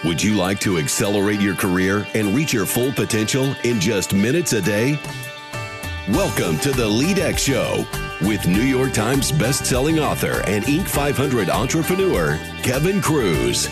Would you like to accelerate your career and reach your full potential in just minutes a day? Welcome to the LeadX Show with New York Times best-selling author and Inc. 500 entrepreneur, Kevin Kruse.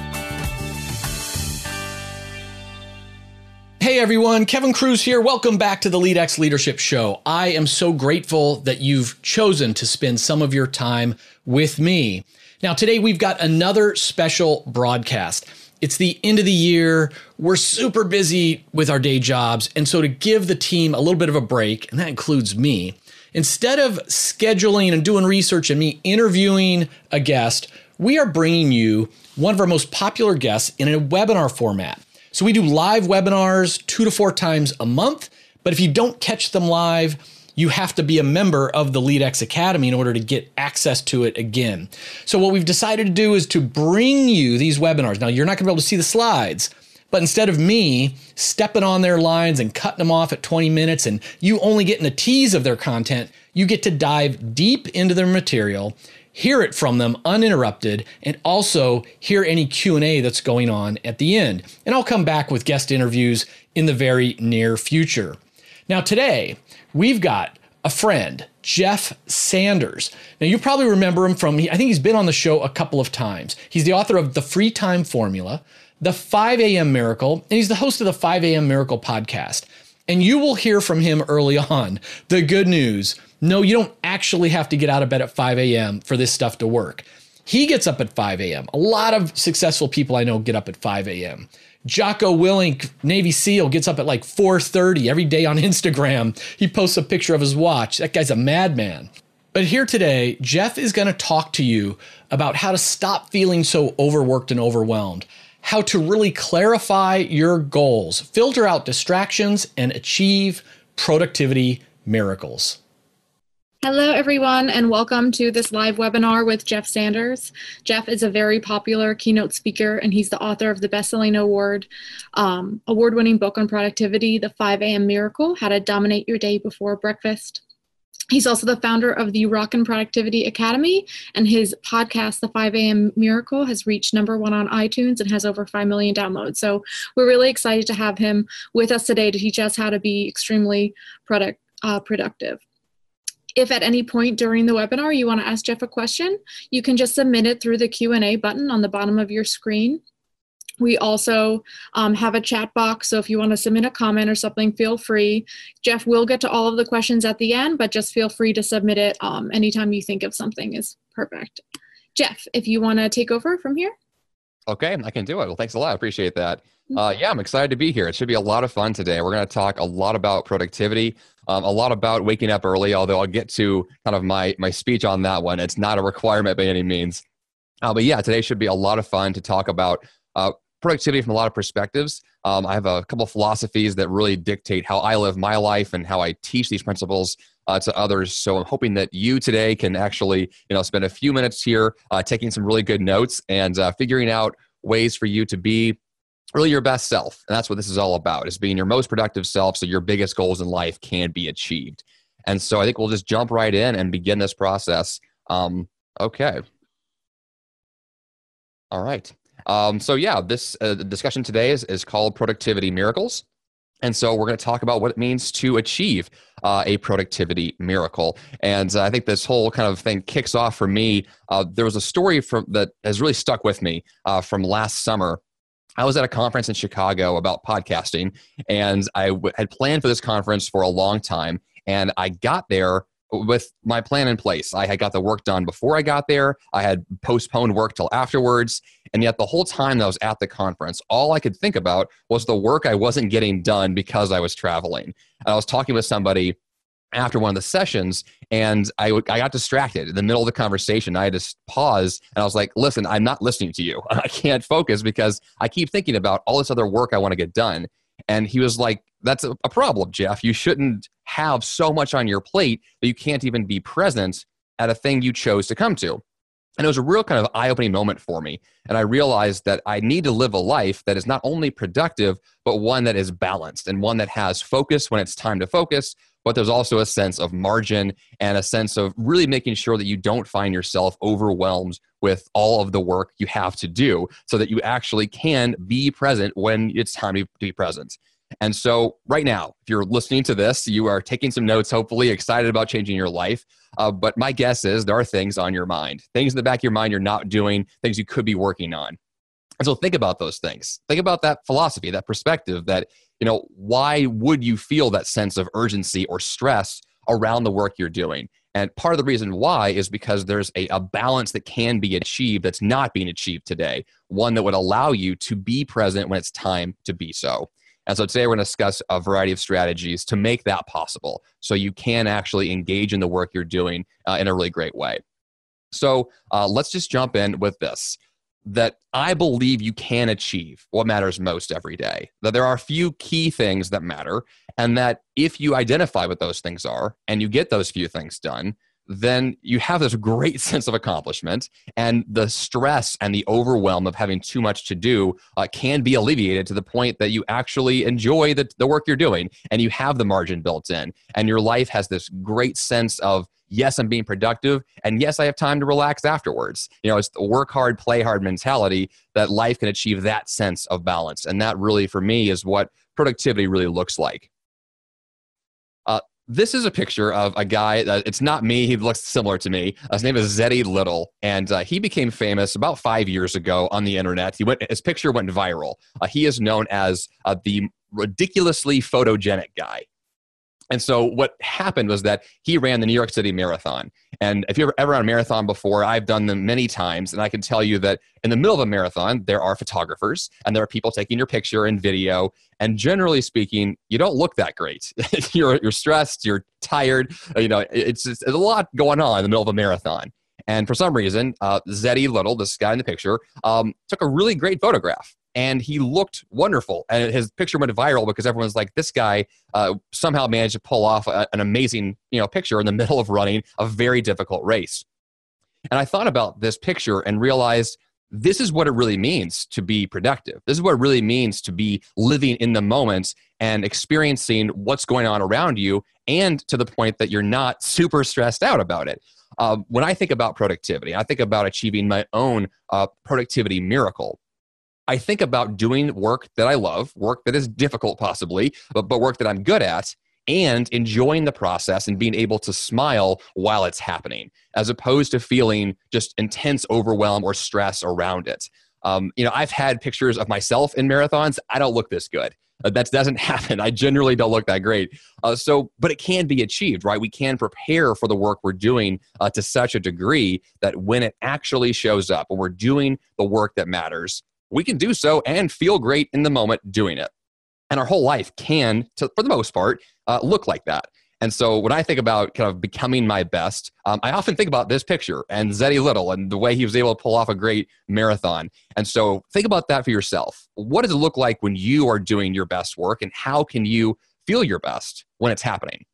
Hey everyone, Kevin Kruse here. Welcome back to the LeadX Leadership Show. I am so grateful that you've chosen to spend some of your time with me. Now today we've got another special broadcast. It's the end of the year. We're super busy with our day jobs. And so to give the team a little bit of a break, and that includes me, instead of scheduling and doing research and me interviewing a guest, we are bringing you one of our most popular guests in a webinar format. So we do live webinars 2 to 4 times a month. But if you don't catch them live, you have to be a member of the LeadX Academy in order to get access to it again. So what we've decided to do is to bring you these webinars. Now, you're not going to be able to see the slides, but instead of me stepping on their lines and cutting them off at 20 minutes and you only getting a tease of their content, you get to dive deep into their material, hear it from them uninterrupted, and also hear any Q&A that's going on at the end. And I'll come back with guest interviews in the very near future. Now today, we've got a friend, Jeff Sanders. Now you probably remember him from, I think he's been on the show a couple of times. He's the author of The Free Time Formula, The 5 a.m. Miracle, and he's the host of the 5 a.m. Miracle podcast. And you will hear from him early on. The good news, no, you don't actually have to get out of bed at 5 a.m. for this stuff to work. He gets up at 5 a.m. A lot of successful people I know get up at 5 a.m. Jocko Willink, Navy SEAL, gets up at like 4:30 every day on Instagram. He posts a picture of his watch. That guy's a madman. But here today, Jeff is going to talk to you about how to stop feeling so overworked and overwhelmed, how to really clarify your goals, filter out distractions, and achieve productivity miracles. Hello, everyone, and welcome to this live webinar with Jeff Sanders. Jeff is a very popular keynote speaker, and he's the author of the best-selling award-winning book on productivity, The 5 a.m. Miracle, How to Dominate Your Day Before Breakfast. He's also the founder of the Rockin' Productivity Academy, and his podcast, The 5 a.m. Miracle, has reached #1 on iTunes and has over 5 million downloads. So we're really excited to have him with us today to teach us how to be extremely productive. If at any point during the webinar you want to ask Jeff a question, you can just submit it through the Q&A button on the bottom of your screen. We also have a chat box, so if you want to submit a comment or something, feel free. Jeff will get to all of the questions at the end, but just feel free to submit it anytime you think of something is perfect. Jeff, if you want to take over from here. Okay, I can do it. Well, thanks a lot. I appreciate that. Yeah, I'm excited to be here. It should be a lot of fun today. We're going to talk a lot about productivity, a lot about waking up early, although I'll get to kind of my speech on that one. It's not a requirement by any means. But yeah, today should be a lot of fun to talk about productivity from a lot of perspectives. I have a couple of philosophies that really dictate how I live my life and how I teach these principles to others. So I'm hoping that you today can actually, spend a few minutes here taking some really good notes and figuring out ways for you to be really your best self. And that's what this is all about, is being your most productive self so your biggest goals in life can be achieved. And so I think we'll just jump right in and begin this process. Okay. All right. So yeah, this discussion today is called Productivity Miracles. And so we're going to talk about what it means to achieve a productivity miracle. And I think this whole kind of thing kicks off for me. There was a story that has really stuck with me from last summer. I was at a conference in Chicago about podcasting, and I had planned for this conference for a long time. And I got there with my plan in place. I had got the work done before I got there. I had postponed work till afterwards. And yet the whole time that I was at the conference, all I could think about was the work I wasn't getting done because I was traveling. And I was talking with somebody after one of the sessions, and I got distracted in the middle of the conversation. I had to pause, and I was like, listen, I'm not listening to you. I can't focus because I keep thinking about all this other work I want to get done. And he was like, that's a problem, Jeff. You shouldn't have so much on your plate that you can't even be present at a thing you chose to come to. And it was a real kind of eye-opening moment for me. And I realized that I need to live a life that is not only productive, but one that is balanced and one that has focus when it's time to focus, but there's also a sense of margin and a sense of really making sure that you don't find yourself overwhelmed with all of the work you have to do so that you actually can be present when it's time to be present. And so right now, if you're listening to this, you are taking some notes, hopefully excited about changing your life. But my guess is there are things on your mind, things in the back of your mind you're not doing, things you could be working on. And so think about those things. Think about that philosophy, that perspective that, why would you feel that sense of urgency or stress around the work you're doing? And part of the reason why is because there's a balance that can be achieved that's not being achieved today, one that would allow you to be present when it's time to be so. And so today we're going to discuss a variety of strategies to make that possible so you can actually engage in the work you're doing in a really great way. So let's just jump in with this, that I believe you can achieve what matters most every day, that there are a few key things that matter, and that if you identify what those things are and you get those few things done, then you have this great sense of accomplishment, and the stress and the overwhelm of having too much to do can be alleviated to the point that you actually enjoy the work you're doing and you have the margin built in, and your life has this great sense of, yes, I'm being productive, and yes, I have time to relax afterwards. It's the work hard, play hard mentality that life can achieve that sense of balance. And that really, for me, is what productivity really looks like. This is a picture of a guy, it's not me, he looks similar to me. His name is Zeddy Little, and he became famous about 5 years ago on the internet. His picture went viral. He is known as the ridiculously photogenic guy. And so what happened was that he ran the New York City Marathon. And if you've ever run a marathon before, I've done them many times. And I can tell you that in the middle of a marathon, there are photographers and there are people taking your picture and video. And generally speaking, you don't look that great. You're stressed, you're tired. It's a lot going on in the middle of a marathon. And for some reason, Zeddy Little, this guy in the picture, took a really great photograph. And he looked wonderful. And his picture went viral because everyone's like, this guy somehow managed to pull off an amazing picture in the middle of running a very difficult race. And I thought about this picture and realized this is what it really means to be productive. This is what it really means to be living in the moment and experiencing what's going on around you, and to the point that you're not super stressed out about it. When I think about productivity, I think about achieving my own productivity miracle. I think about doing work that I love, work that is difficult possibly, but work that I'm good at, and enjoying the process and being able to smile while it's happening, as opposed to feeling just intense overwhelm or stress around it. I've had pictures of myself in marathons. I don't look this good. That doesn't happen. I generally don't look that great. But it can be achieved, right? We can prepare for the work we're doing to such a degree that when it actually shows up, when we're doing the work that matters, we can do so and feel great in the moment doing it. And our whole life can, for the most part, look like that. And so when I think about kind of becoming my best, I often think about this picture and Zeddy Little and the way he was able to pull off a great marathon. And so think about that for yourself. What does it look like when you are doing your best work, and how can you feel your best when it's happening?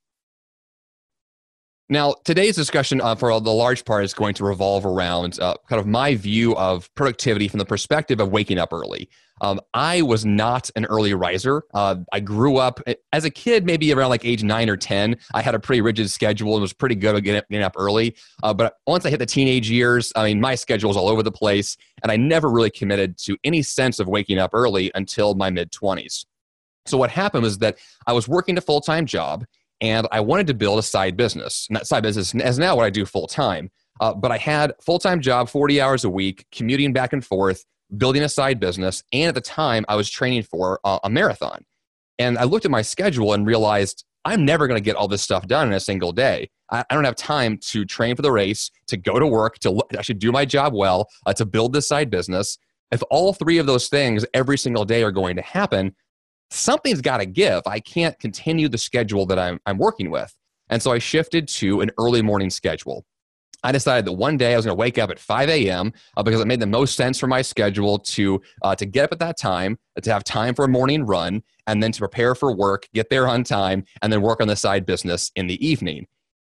Now, today's discussion for the large part is going to revolve around kind of my view of productivity from the perspective of waking up early. I was not an early riser. I grew up as a kid, maybe around like age 9 or 10. I had a pretty rigid schedule and was pretty good at getting up early. But once I hit the teenage years, my schedule was all over the place, and I never really committed to any sense of waking up early until my mid-20s. So what happened was that I was working a full-time job, and I wanted to build a side business. And that side business is now what I do full-time. But I had a full-time job, 40 hours a week, commuting back and forth, building a side business. And at the time, I was training for a marathon. And I looked at my schedule and realized I'm never going to get all this stuff done in a single day. I don't have time to train for the race, to go to work, to actually do my job well, to build this side business. If all three of those things every single day are going to happen, something's got to give. I can't continue the schedule that I'm working with. And so I shifted to an early morning schedule. I decided that one day I was going to wake up at 5 a.m. Because it made the most sense for my schedule to get up at that time, to have time for a morning run, and then to prepare for work, get there on time, and then work on the side business in the evening.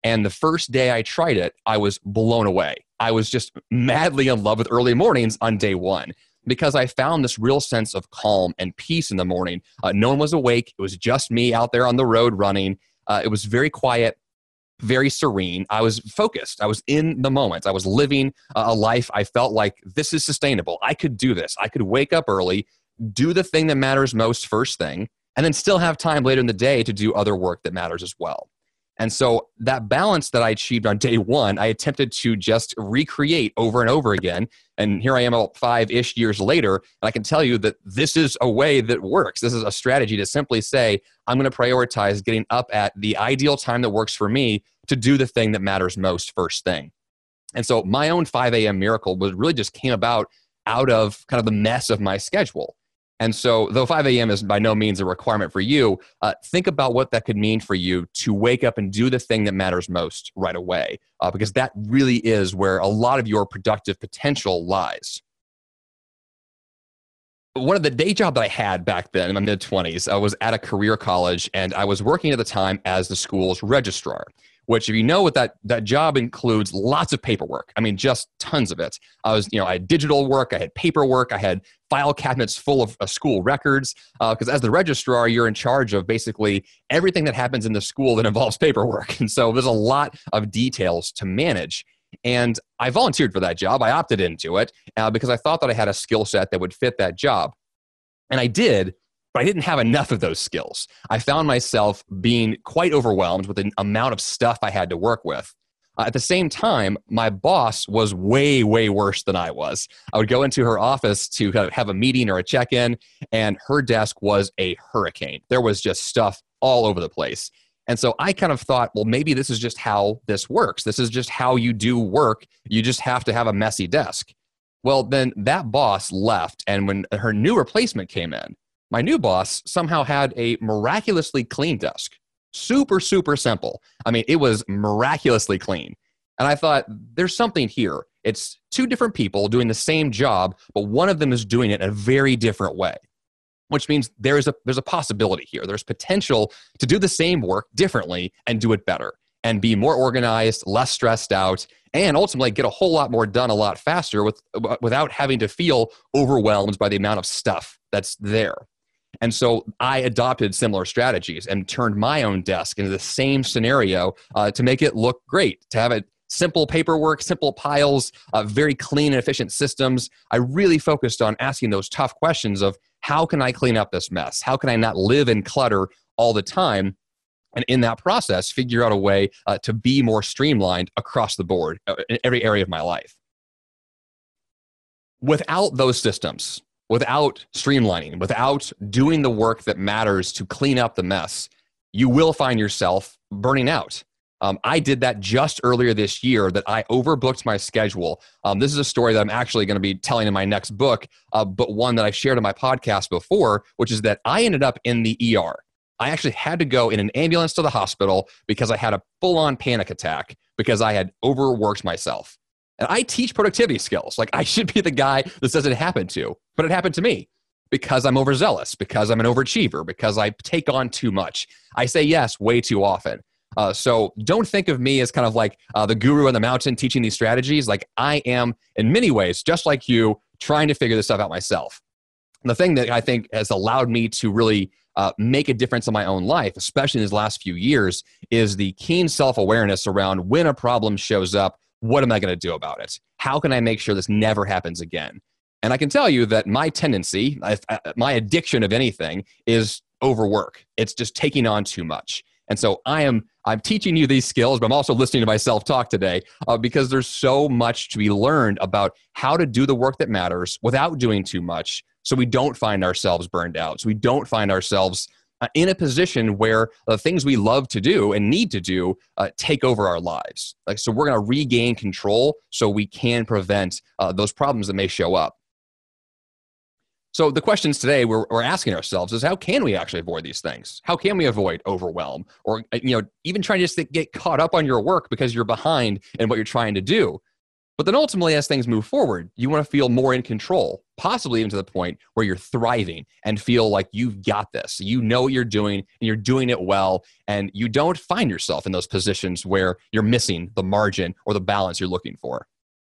And the first day I tried it, I was blown away. I was just madly in love with early mornings on day one because I found this real sense of calm and peace in the morning. No one was awake. It was just me out there on the road running. It was very quiet, very serene. I was focused. I was in the moment. I was living a life I felt like this is sustainable. I could do this. I could wake up early, do the thing that matters most first thing, and then still have time later in the day to do other work that matters as well. And so that balance that I achieved on day one, I attempted to just recreate over and over again. And here I am about 5-ish years later, and I can tell you that this is a way that works. This is a strategy to simply say, I'm going to prioritize getting up at the ideal time that works for me to do the thing that matters most first thing. And so my own 5 a.m. miracle was really just came about out of kind of the mess of my schedule. And so though 5 a.m. is by no means a requirement for you, think about what that could mean for you to wake up and do the thing that matters most right away, because that really is where a lot of your productive potential lies. One of the day job that I had back then in my mid-20s, I was at a career college, and I was working at the time as the school's registrar, which, if you know what that job includes, lots of paperwork. I mean, just tons of it. I had digital work, I had paperwork, I had file cabinets full of school records, because as the registrar, you're in charge of basically everything that happens in the school that involves paperwork. And so there's a lot of details to manage. And I volunteered for that job. I opted into it because I thought that I had a skill set that would fit that job. And I did, but I didn't have enough of those skills. I found myself being quite overwhelmed with the amount of stuff I had to work with. At the same time, my boss was way, way worse than I was. I would go into her office to have a meeting or a check-in, and her desk was a hurricane. There was just stuff all over the place. And so I kind of thought, well, maybe this is just how this works. This is just how you do work. You just have to have a messy desk. Well, then that boss left, and when her new replacement came in, my new boss somehow had a miraculously clean desk. Super, super simple. I mean, it was miraculously clean. And I thought, there's something here. It's two different people doing the same job, but one of them is doing it in a very different way, which means there's a possibility here. There's potential to do the same work differently and do it better and be more organized, less stressed out, and ultimately get a whole lot more done a lot faster without having to feel overwhelmed by the amount of stuff that's there. And so I adopted similar strategies and turned my own desk into the same scenario to make it look great, to have it simple paperwork, simple piles, very clean and efficient systems. I really focused on asking those tough questions of how can I clean up this mess? How can I not live in clutter all the time? And in that process, figure out a way to be more streamlined across the board in every area of my life. Without those systems, without streamlining, without doing the work that matters to clean up the mess, you will find yourself burning out. I did that just earlier this year, that I overbooked my schedule. This is a story that I'm actually going to be telling in my next book, but one that I've shared on my podcast before, which is that I ended up in the ER. I actually had to go in an ambulance to the hospital because I had a full-on panic attack because I had overworked myself. And I teach productivity skills. Like, I should be the guy this doesn't happen to, but it happened to me because I'm overzealous, because I'm an overachiever, because I take on too much. I say yes way too often. So don't think of me as kind of like the guru on the mountain teaching these strategies. Like, I am, in many ways, just like you, trying to figure this stuff out myself. And the thing that I think has allowed me to really make a difference in my own life, especially in these last few years, is the keen self-awareness around when a problem shows up, what am I going to do about it? How can I make sure this never happens again? And I can tell you that my tendency, my addiction of anything, is overwork. It's just taking on too much. And so I'm teaching you these skills, but I'm also listening to myself talk today because there's so much to be learned about how to do the work that matters without doing too much, so we don't find ourselves burned out, so we don't find ourselves in a position where the things we love to do and need to do take over our lives. So we're going to regain control so we can prevent those problems that may show up. So the questions today we're asking ourselves is, how can we actually avoid these things? How can we avoid overwhelm, or even trying to just get caught up on your work because you're behind in what you're trying to do? But then ultimately, as things move forward, you want to feel more in control, possibly even to the point where you're thriving and feel like you've got this. You know what you're doing and you're doing it well, and you don't find yourself in those positions where you're missing the margin or the balance you're looking for.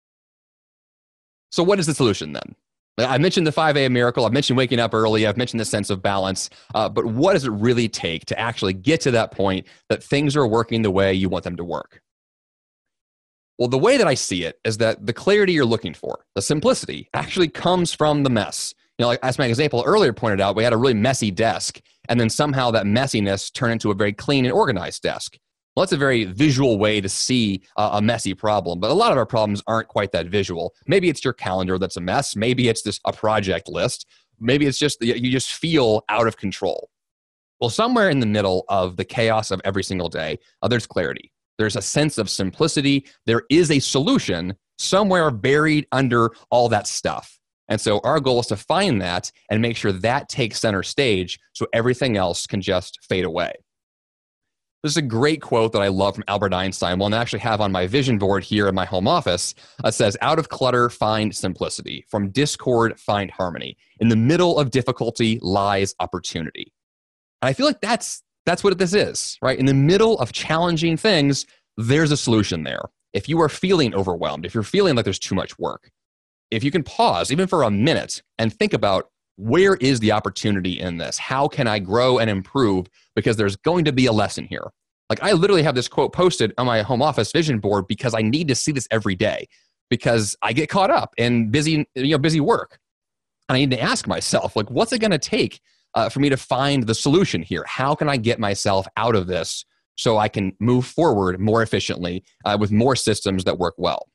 So what is the solution then? I mentioned the 5 a.m. miracle. I've mentioned waking up early. I've mentioned the sense of balance. But what does it really take to actually get to that point that things are working the way you want them to work? Well, the way that I see it is that the clarity you're looking for, the simplicity, actually comes from the mess. Like as my example earlier pointed out, we had a really messy desk, and then somehow that messiness turned into a very clean and organized desk. Well, that's a very visual way to see a messy problem, but a lot of our problems aren't quite that visual. Maybe it's your calendar that's a mess. Maybe it's a project list. Maybe it's just you just feel out of control. Well, somewhere in the middle of the chaos of every single day, there's clarity. There's a sense of simplicity. There is a solution somewhere buried under all that stuff. And so our goal is to find that and make sure that takes center stage so everything else can just fade away. This is a great quote that I love from Albert Einstein, one I actually have on my vision board here in my home office. It says, "Out of clutter, find simplicity. From discord, find harmony. In the middle of difficulty lies opportunity." And I feel like that's what this is, right? In the middle of challenging things, there's a solution there. If you are feeling overwhelmed, if you're feeling like there's too much work, if you can pause even for a minute and think about, where is the opportunity in this? How can I grow and improve? Because there's going to be a lesson here. Like I literally have this quote posted on my home office vision board because I need to see this every day because I get caught up in busy work. And I need to ask myself, like, what's it going to take for me to find the solution here? How can I get myself out of this so I can move forward more efficiently with more systems that work well?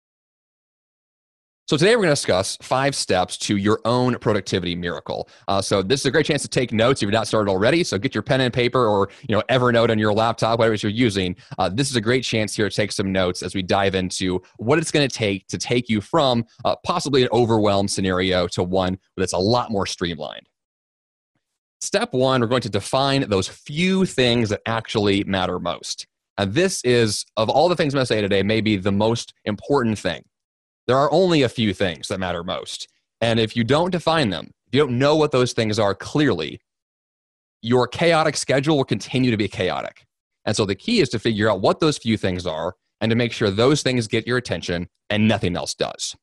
So today we're going to discuss 5 steps to your own productivity miracle. So this is a great chance to take notes if you're not started already. So get your pen and paper or Evernote on your laptop, whatever it is you're using. This is a great chance here to take some notes as we dive into what it's going to take you from possibly an overwhelmed scenario to one that's a lot more streamlined. Step 1, we're going to define those few things that actually matter most. And this is, of all the things I'm going to say today, maybe the most important thing. There are only a few things that matter most. And if you don't define them, if you don't know what those things are clearly, your chaotic schedule will continue to be chaotic. And so the key is to figure out what those few things are and to make sure those things get your attention and nothing else does.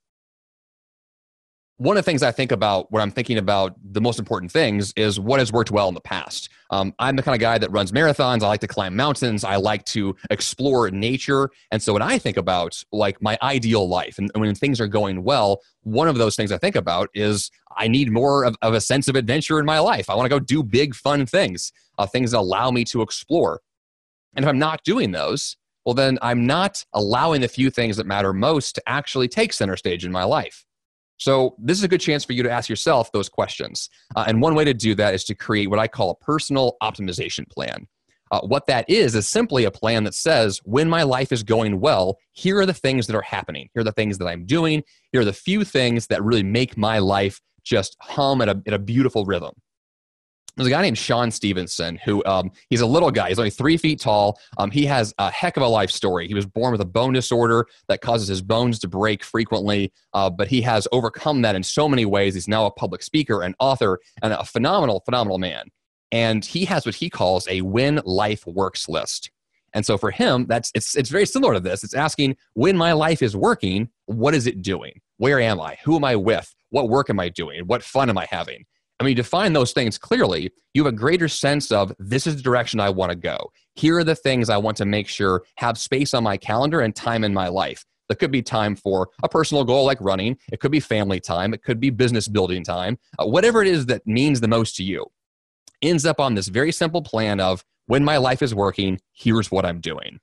One of the things I think about when I'm thinking about the most important things is what has worked well in the past. I'm the kind of guy that runs marathons. I like to climb mountains. I like to explore nature. And so when I think about like my ideal life and when things are going well, one of those things I think about is I need more of a sense of adventure in my life. I want to go do big, fun things, things that allow me to explore. And if I'm not doing those, well, then I'm not allowing the few things that matter most to actually take center stage in my life. So this is a good chance for you to ask yourself those questions. And one way to do that is to create what I call a personal optimization plan. What that is simply a plan that says, when my life is going well, here are the things that are happening. Here are the things that I'm doing. Here are the few things that really make my life just hum at a beautiful rhythm. There's a guy named Sean Stevenson who he's a little guy. He's only 3 feet tall. He has a heck of a life story. He was born with a bone disorder that causes his bones to break frequently, but he has overcome that in so many ways. He's now a public speaker and author and a phenomenal, phenomenal man. And he has what he calls a when life works list. And so for him, it's very similar to this. It's asking, when my life is working, what is it doing? Where am I? Who am I with? What work am I doing? What fun am I having? And when you define those things clearly, you have a greater sense of, this is the direction I want to go. Here are the things I want to make sure have space on my calendar and time in my life. That could be time for a personal goal like running. It could be family time. It could be business building time. Whatever it is that means the most to you ends up on this very simple plan of, when my life is working, here's what I'm doing.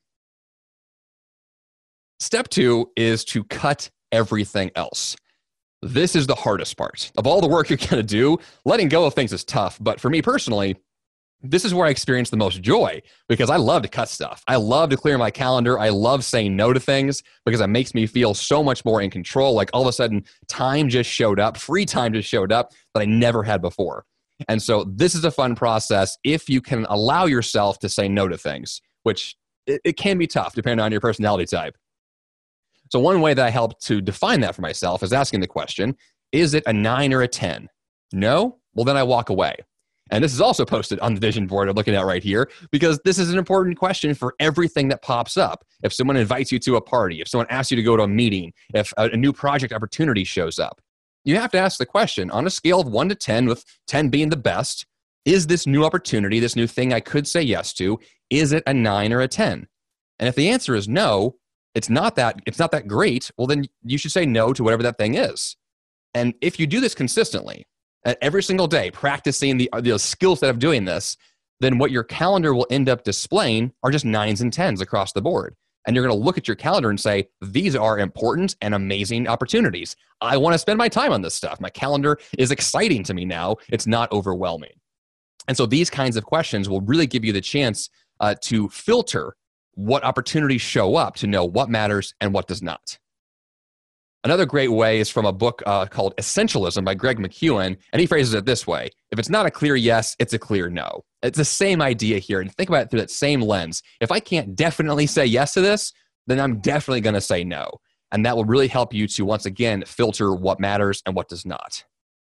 Step 2 is to cut everything else. This is the hardest part. Of all the work you're going to do, letting go of things is tough. But for me personally, this is where I experience the most joy because I love to cut stuff. I love to clear my calendar. I love saying no to things because it makes me feel so much more in control. Like all of a sudden, time just showed up, free time just showed up that I never had before. And so this is a fun process if you can allow yourself to say no to things, which it can be tough depending on your personality type. So one way that I help to define that for myself is asking the question, is it a 9 or a 10? No? Well, then I walk away. And this is also posted on the vision board I'm looking at right here, because this is an important question for everything that pops up. If someone invites you to a party, if someone asks you to go to a meeting, if a new project opportunity shows up, you have to ask the question on a scale of 1 to 10, with 10 being the best, is this new opportunity, this new thing I could say yes to, is it a 9 or a 10? And if the answer is no, it's not that great, well, then you should say no to whatever that thing is. And if you do this consistently, every single day, practicing the skill set of doing this, then what your calendar will end up displaying are just 9s and 10s across the board. And you're going to look at your calendar and say, these are important and amazing opportunities. I want to spend my time on this stuff. My calendar is exciting to me now. It's not overwhelming. And so these kinds of questions will really give you the chance to filter what opportunities show up to know what matters and what does not. Another great way is from a book called Essentialism by Greg McKeown, and he phrases it this way: if it's not a clear yes, it's a clear no. It's the same idea here, and think about it through that same lens. If I can't definitely say yes to this, then I'm definitely going to say no. And that will really help you to, once again, filter what matters and what does not.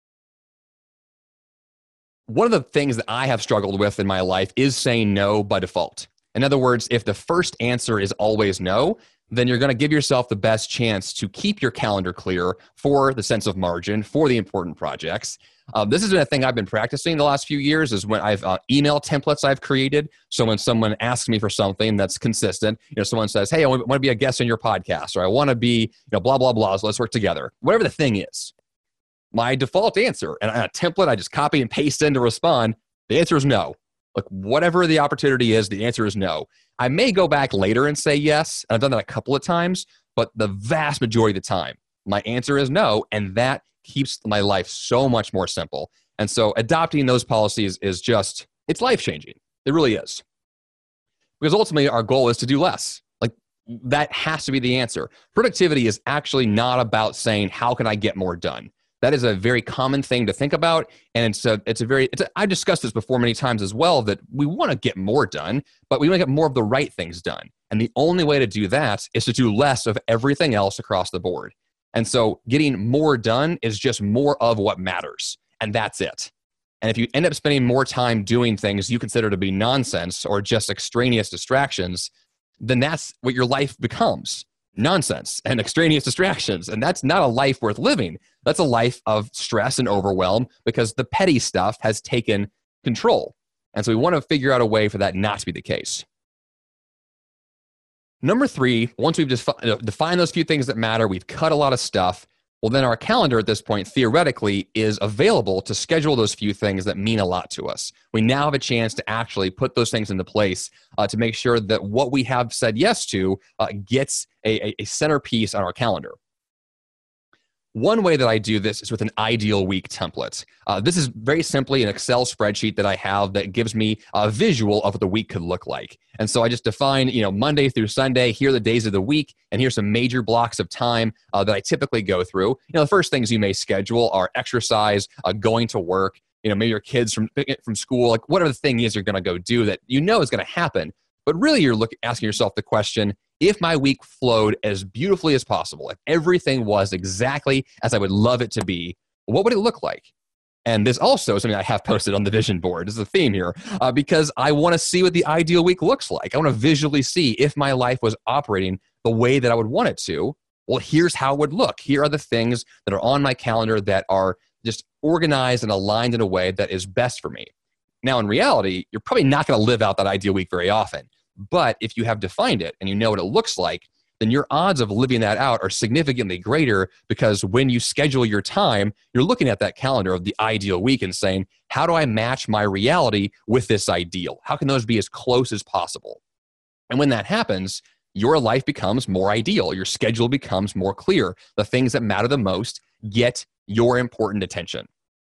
One of the things that I have struggled with in my life is saying no by default. In other words, if the first answer is always no, then you're going to give yourself the best chance to keep your calendar clear for the sense of margin, for the important projects. This has been a thing I've been practicing the last few years, is when I've email templates I've created. So when someone asks me for something that's consistent, someone says, hey, I want to be a guest on your podcast, or I want to be, blah, blah, blah, so let's work together. Whatever the thing is, my default answer, and a template I just copy and paste in to respond, the answer is no. Like, whatever the opportunity is, the answer is no. I may go back later and say yes, and I've done that a couple of times, but the vast majority of the time, my answer is no, and that keeps my life so much more simple. And so adopting those policies is just, it's life-changing. It really is. Because ultimately, our goal is to do less. Like, that has to be the answer. Productivity is actually not about saying, how can I get more done? That is a very common thing to think about, and I've discussed this before many times as well, that we want to get more done, but we want to get more of the right things done. And the only way to do that is to do less of everything else across the board. And so getting more done is just more of what matters, and that's it. And if you end up spending more time doing things you consider to be nonsense or just extraneous distractions, then that's what your life becomes. Nonsense and extraneous distractions. And that's not a life worth living. That's a life of stress and overwhelm, because the petty stuff has taken control. And so we want to figure out a way for that not to be the case. Number 3, once we've defined those few things that matter, we've cut a lot of stuff, well, then our calendar at this point, theoretically, is available to schedule those few things that mean a lot to us. We now have a chance to actually put those things into place to make sure that what we have said yes to gets a centerpiece on our calendar. One way that I do this is with an ideal week template. This is very simply an Excel spreadsheet that I have that gives me a visual of what the week could look like. And so I just define, Monday through Sunday, here are the days of the week, and here's some major blocks of time that I typically go through. The first things you may schedule are exercise, going to work, maybe your kids from school, like whatever the thing is you're going to go do that is going to happen. But really you're asking yourself the question, if my week flowed as beautifully as possible, if everything was exactly as I would love it to be, what would it look like? And this also is something I have posted on the vision board. This is a theme here, because I want to see what the ideal week looks like. I want to visually see if my life was operating the way that I would want it to. Well, here's how it would look. Here are the things that are on my calendar that are just organized and aligned in a way that is best for me. Now, in reality, you're probably not going to live out that ideal week very often. But if you have defined it and you know what it looks like, then your odds of living that out are significantly greater, because when you schedule your time, you're looking at that calendar of the ideal week and saying, how do I match my reality with this ideal? How can those be as close as possible? And when that happens, your life becomes more ideal. Your schedule becomes more clear. The things that matter the most get your important attention.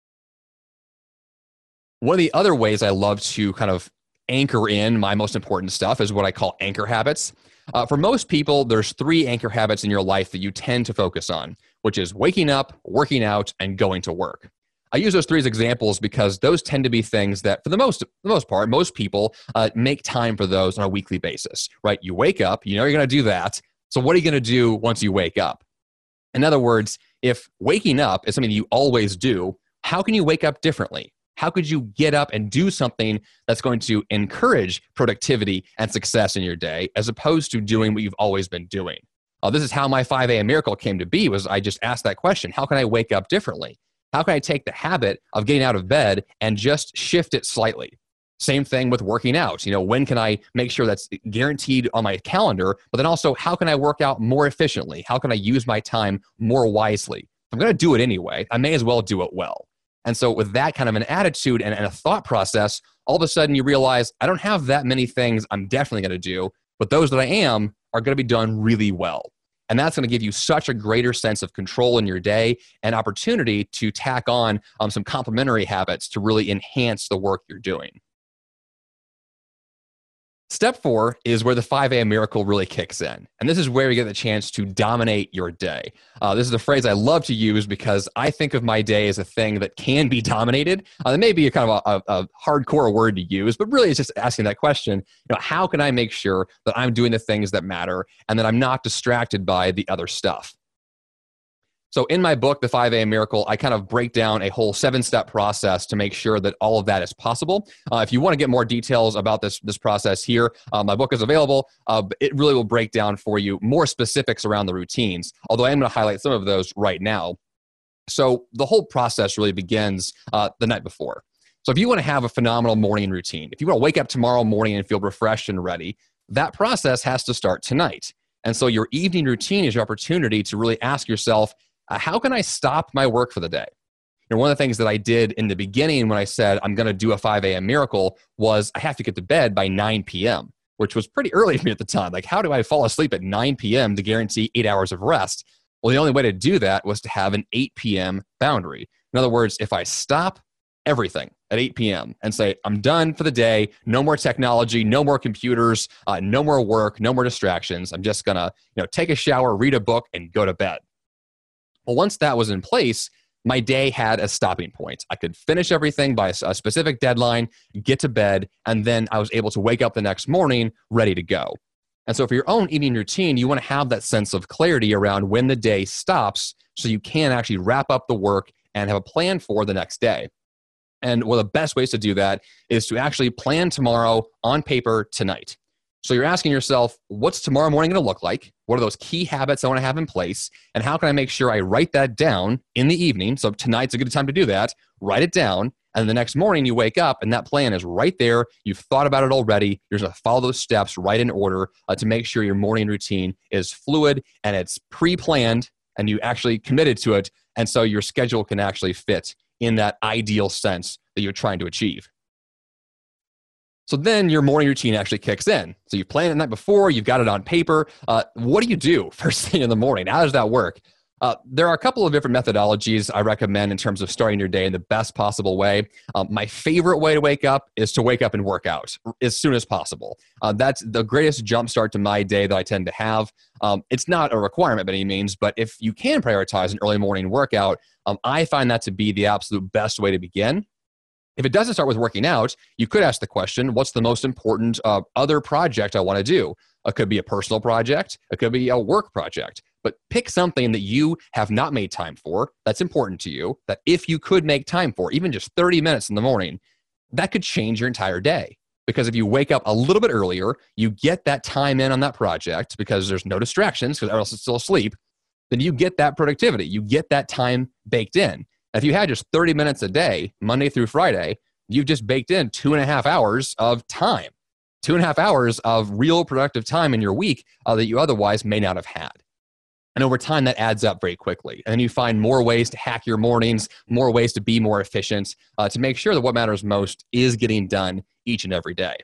One of the other ways I love to kind of anchor in my most important stuff is what I call anchor habits. For most people, there's 3 anchor habits in your life that you tend to focus on, which is waking up, working out, and going to work. I use those 3 as examples because those tend to be things that, for the most part, most people make time for those on a weekly basis, right? You wake up, you're going to do that. So what are you going to do once you wake up? In other words, if waking up is something you always do, how can you wake up differently? How could you get up and do something that's going to encourage productivity and success in your day as opposed to doing what you've always been doing? This is how my 5 a.m. miracle came to be, was I just asked that question. How can I wake up differently? How can I take the habit of getting out of bed and just shift it slightly? Same thing with working out. When can I make sure that's guaranteed on my calendar? But then also, how can I work out more efficiently? How can I use my time more wisely? If I'm going to do it anyway, I may as well do it well. And so with that kind of an attitude and a thought process, all of a sudden you realize I don't have that many things I'm definitely going to do, but those that I am are going to be done really well. And that's going to give you such a greater sense of control in your day and opportunity to tack on some complementary habits to really enhance the work you're doing. Step 4 is where the 5 a.m. miracle really kicks in. And this is where you get the chance to dominate your day. This is a phrase I love to use because I think of my day as a thing that can be dominated. That may be a kind of a hardcore word to use, but really it's just asking that question, how can I make sure that I'm doing the things that matter and that I'm not distracted by the other stuff? So in my book, The 5 a.m. Miracle, I kind of break down a whole 7-step process to make sure that all of that is possible. If you want to get more details about this process here, my book is available. It really will break down for you more specifics around the routines, although I am going to highlight some of those right now. So the whole process really begins the night before. So if you want to have a phenomenal morning routine, if you want to wake up tomorrow morning and feel refreshed and ready, that process has to start tonight. And so your evening routine is your opportunity to really ask yourself, how can I stop my work for the day? One of the things that I did in the beginning when I said I'm going to do a 5 a.m. miracle was I have to get to bed by 9 p.m., which was pretty early for me at the time. Like, how do I fall asleep at 9 p.m. to guarantee 8 hours of rest? Well, the only way to do that was to have an 8 p.m. boundary. In other words, if I stop everything at 8 p.m. and say, I'm done for the day, no more technology, no more computers, no more work, no more distractions. I'm just going to take a shower, read a book, and go to bed. Well, once that was in place, my day had a stopping point. I could finish everything by a specific deadline, get to bed, and then I was able to wake up the next morning ready to go. And so for your own evening routine, you want to have that sense of clarity around when the day stops so you can actually wrap up the work and have a plan for the next day. And one of the best ways to do that is to actually plan tomorrow on paper tonight. So you're asking yourself, what's tomorrow morning going to look like? What are those key habits I want to have in place? And how can I make sure I write that down in the evening? So tonight's a good time to do that. Write it down. And the next morning you wake up and that plan is right there. You've thought about it already. You're going to follow those steps right in order to make sure your morning routine is fluid and it's pre-planned and you actually committed to it. And so your schedule can actually fit in that ideal sense that you're trying to achieve. So then your morning routine actually kicks in. So you've planned it the night before, you've got it on paper. What do you do first thing in the morning? How does that work? There are a couple of different methodologies I recommend in terms of starting your day in the best possible way. My favorite way to wake up is to wake up and work out as soon as possible. That's the greatest jumpstart to my day that I tend to have. It's not a requirement by any means, but if you can prioritize an early morning workout, I find that to be the absolute best way to begin. If it doesn't start with working out, you could ask the question, what's the most important other project I want to do? It could be a personal project. It could be a work project. But pick something that you have not made time for, that's important to you, that if you could make time for, even just 30 minutes in the morning, that could change your entire day. Because if you wake up a little bit earlier, you get that time in on that project because there's no distractions because everyone else is still asleep, then you get that productivity. You get that time baked in. If you had just 30 minutes a day, Monday through Friday, you've just baked in 2.5 hours of time, 2.5 hours of real productive time in your week that you otherwise may not have had. And over time, that adds up very quickly. And then you find more ways to hack your mornings, more ways to be more efficient, to make sure that what matters most is getting done each and every day.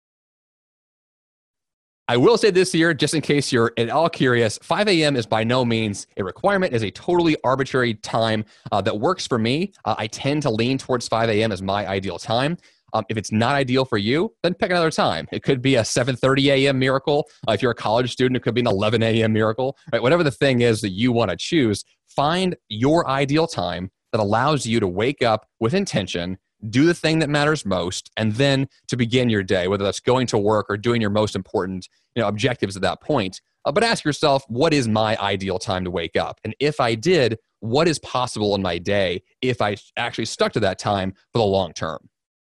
I will say this here, just in case you're at all curious, 5 a.m. is by no means a requirement. It is a totally arbitrary time that works for me. I tend to lean towards 5 a.m. as my ideal time. If it's not ideal for you, then pick another time. It could be a 7:30 a.m. miracle. If you're a college student, it could be an 11 a.m. miracle. Right? Whatever the thing is that you want to choose, find your ideal time that allows you to wake up with intention, do the thing that matters most, and then to begin your day, whether that's going to work or doing your most important objectives at that point. But ask yourself, what is my ideal time to wake up? And if I did, what is possible in my day if I actually stuck to that time for the long term?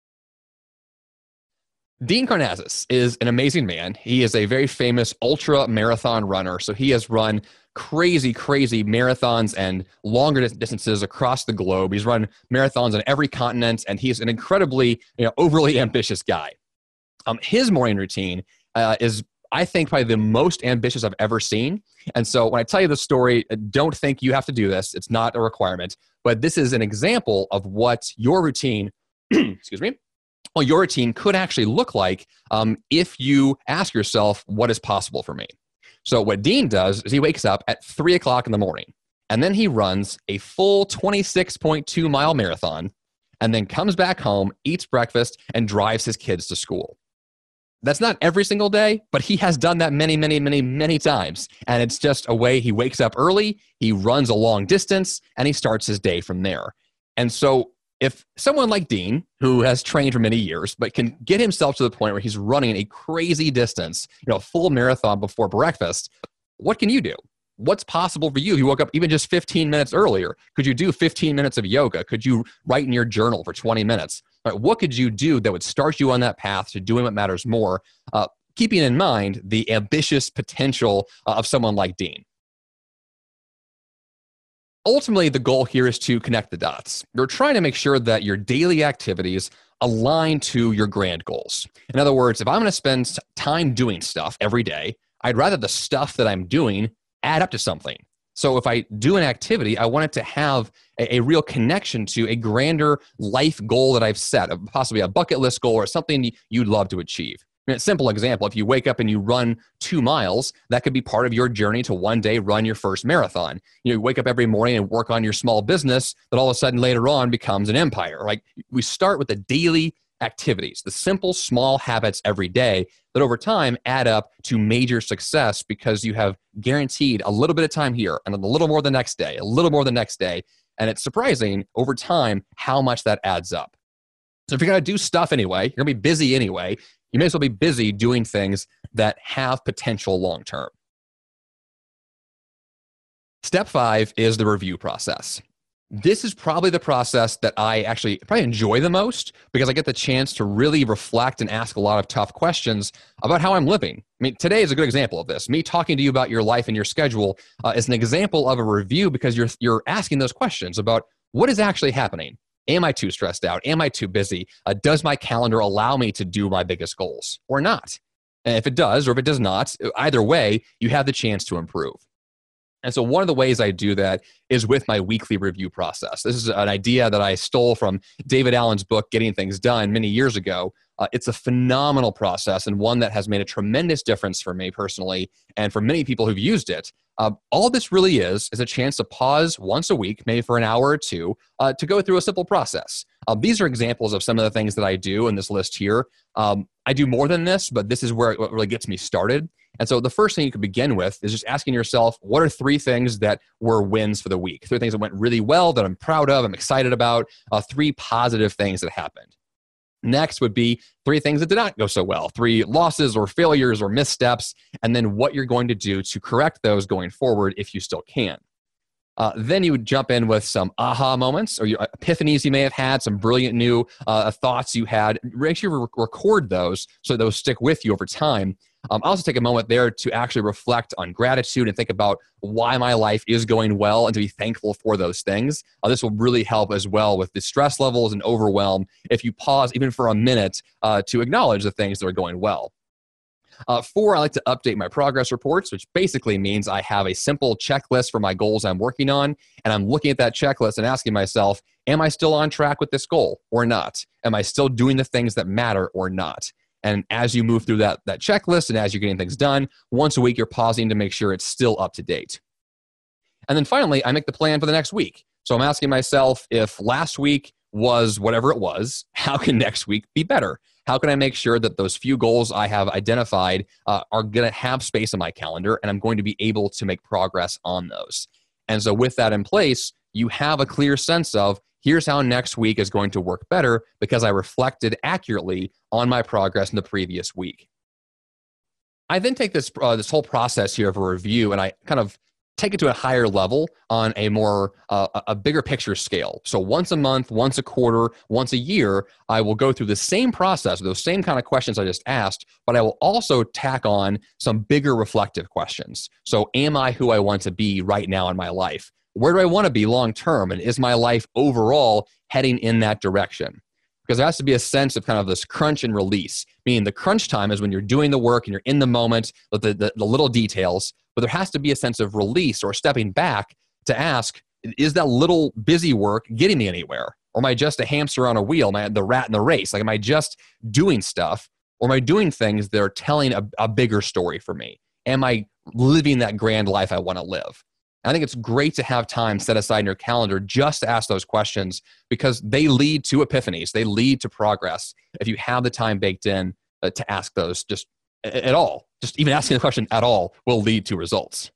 Dean Karnazes is an amazing man. He is a very famous ultra marathon runner. So he has run crazy marathons and longer distances across the globe. He's run marathons on every continent, and he's an incredibly overly ambitious guy. His morning routine is, I think, probably the most ambitious I've ever seen. And so when I tell you the story, don't think you have to do this. It's not a requirement. But this is an example of what your routine, excuse me, well, your routine could actually look like if you ask yourself, what is possible for me? So what Dean does is he wakes up at 3 o'clock in the morning, and then he runs a full 26.2 mile marathon, and then comes back home, eats breakfast, and drives his kids to school. That's not every single day, but he has done that many times. And it's just a way he wakes up early, he runs a long distance, and he starts his day from there. And so if someone like Dean, who has trained for many years, but can get himself to the point where he's running a crazy distance, a full marathon before breakfast, what can you do? What's possible for you? If you woke up even just 15 minutes earlier, could you do 15 minutes of yoga? Could you write in your journal for 20 minutes? Right, what could you do that would start you on that path to doing what matters more, keeping in mind the ambitious potential of someone like Dean? Ultimately, the goal here is to connect the dots. You're trying to make sure that your daily activities align to your grand goals. In other words, if I'm going to spend time doing stuff every day, I'd rather the stuff that I'm doing add up to something. So if I do an activity, I want it to have a real connection to a grander life goal that I've set, possibly a bucket list goal or something you'd love to achieve. A simple example, if you wake up and you run 2 miles, that could be part of your journey to one day run your first marathon. You wake up every morning and work on your small business that all of a sudden later on becomes an empire. Like, we start with the daily activities, the simple small habits every day that over time add up to major success because you have guaranteed a little bit of time here and a little more the next day, a little more the next day. And it's surprising over time how much that adds up. So if you're going to do stuff anyway, you're going to be busy anyway, you may as well be busy doing things that have potential long term. Step 5 is the review process. This is probably the process that I actually probably enjoy the most because I get the chance to really reflect and ask a lot of tough questions about how I'm living. I mean, today is a good example of this. Me talking to you about your life and your schedule is an example of a review because you're asking those questions about what is actually happening. Am I too stressed out? Am I too busy? Does my calendar allow me to do my biggest goals or not? And if it does or if it does not, either way, you have the chance to improve. And so one of the ways I do that is with my weekly review process. This is an idea that I stole from David Allen's book, Getting Things Done, many years ago. It's a phenomenal process and one that has made a tremendous difference for me personally and for many people who've used it. All this really is a chance to pause once a week, maybe for an hour or two, to go through a simple process. These are examples of some of the things that I do in this list here. I do more than this, but this is where it really gets me started. And so the first thing you could begin with is just asking yourself, what are 3 things that were wins for the week? 3 things that went really well, that I'm proud of, I'm excited about, 3 positive things that happened. Next would be 3 things that did not go so well, 3 losses or failures or missteps, and then what you're going to do to correct those going forward if you still can. Then you would jump in with some aha moments or epiphanies you may have had, some brilliant new thoughts you had. Make sure you record those so those stick with you over time. I'll also take a moment there to actually reflect on gratitude and think about why my life is going well and to be thankful for those things. This will really help as well with the stress levels and overwhelm if you pause even for a minute to acknowledge the things that are going well. 4, I like to update my progress reports, which basically means I have a simple checklist for my goals I'm working on, and I'm looking at that checklist and asking myself, am I still on track with this goal or not? Am I still doing the things that matter or not? And as you move through that checklist and as you're getting things done, once a week you're pausing to make sure it's still up to date. And then finally, I make the plan for the next week. So I'm asking myself, if last week was whatever it was, how can next week be better? How can I make sure that those few goals I have identified are going to have space on my calendar and I'm going to be able to make progress on those? And so with that in place, you have a clear sense of, here's how next week is going to work better because I reflected accurately on my progress in the previous week. I then take this whole process here of a review and I kind of take it to a higher level on a more a bigger picture scale. So once a month, once a quarter, once a year, I will go through the same process, those same kind of questions I just asked, but I will also tack on some bigger reflective questions. So am I who I want to be right now in my life? Where do I want to be long term? And is my life overall heading in that direction? Because there has to be a sense of kind of this crunch and release, meaning the crunch time is when you're doing the work and you're in the moment with the little details, but there has to be a sense of release or stepping back to ask, is that little busy work getting me anywhere? Or am I just a hamster on a wheel? Am I the rat in the race? Like, am I just doing stuff? Or am I doing things that are telling a bigger story for me? Am I living that grand life I want to live? I think it's great to have time set aside in your calendar just to ask those questions because they lead to epiphanies. They lead to progress if you have the time baked in to ask those just at all. Just even asking the question at all will lead to results.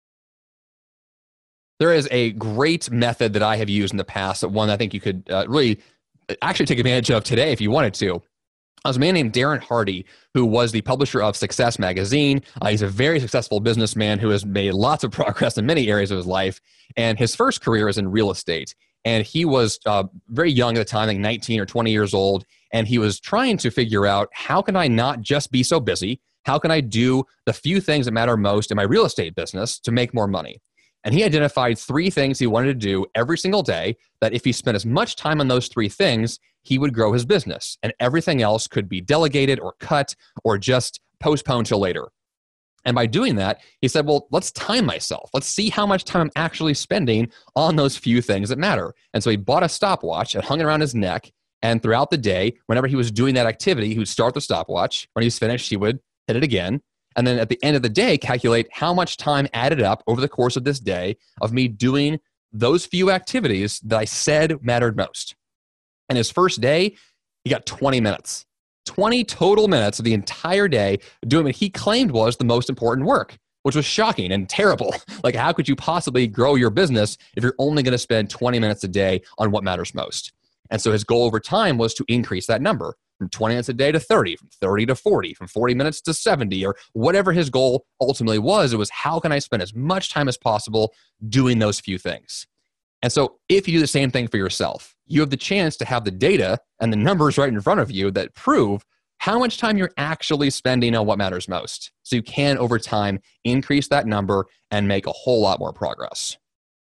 There is a great method that I have used in the past, one that I think you could really actually take advantage of today if you wanted to. There's a man named Darren Hardy, who was the publisher of Success Magazine. He's a very successful businessman who has made lots of progress in many areas of his life. And his first career is in real estate. And he was very young at the time, like 19 or 20 years old. And he was trying to figure out, how can I not just be so busy? How can I do the few things that matter most in my real estate business to make more money? And he identified 3 things he wanted to do every single day, that if he spent as much time on those 3 things, he would grow his business. And everything else could be delegated or cut or just postponed till later. And by doing that, he said, well, let's time myself. Let's see how much time I'm actually spending on those few things that matter. And so he bought a stopwatch and hung it around his neck. And throughout the day, whenever he was doing that activity, he would start the stopwatch. When he was finished, he would hit it again. And then at the end of the day, calculate how much time added up over the course of this day of me doing those few activities that I said mattered most. And his first day, he got 20 minutes. 20 total minutes of the entire day doing what he claimed was the most important work, which was shocking and terrible. Like, how could you possibly grow your business if you're only going to spend 20 minutes a day on what matters most? And so his goal over time was to increase that number from 20 minutes a day to 30, from 30 to 40, from 40 minutes to 70, or whatever his goal ultimately was. It was, how can I spend as much time as possible doing those few things? And so if you do the same thing for yourself, you have the chance to have the data and the numbers right in front of you that prove how much time you're actually spending on what matters most. So you can, over time, increase that number and make a whole lot more progress.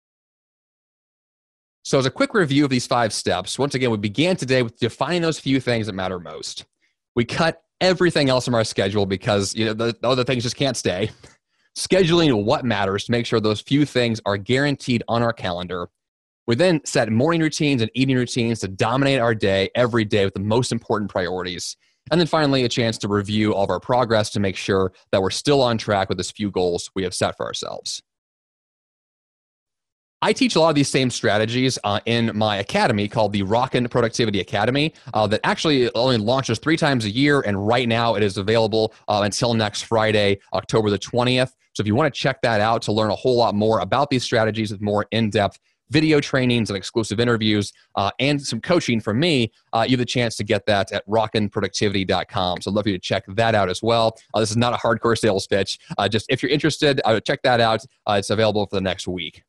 So as a quick review of these 5 steps, once again, we began today with defining those few things that matter most. We cut everything else from our schedule because the other things just can't stay. Scheduling what matters to make sure those few things are guaranteed on our calendar. We then set morning routines and evening routines to dominate our day every day with the most important priorities. And then finally, a chance to review all of our progress to make sure that we're still on track with these few goals we have set for ourselves. I teach a lot of these same strategies in my academy called the Rockin' Productivity Academy that actually only launches 3 times a year. And right now it is available until next Friday, October the 20th. So if you want to check that out to learn a whole lot more about these strategies with more in-depth video trainings and exclusive interviews and some coaching from me, you have the chance to get that at rockinproductivity.com. So I'd love you to check that out as well. This is not a hardcore sales pitch. Just if you're interested, check that out. It's available for the next week.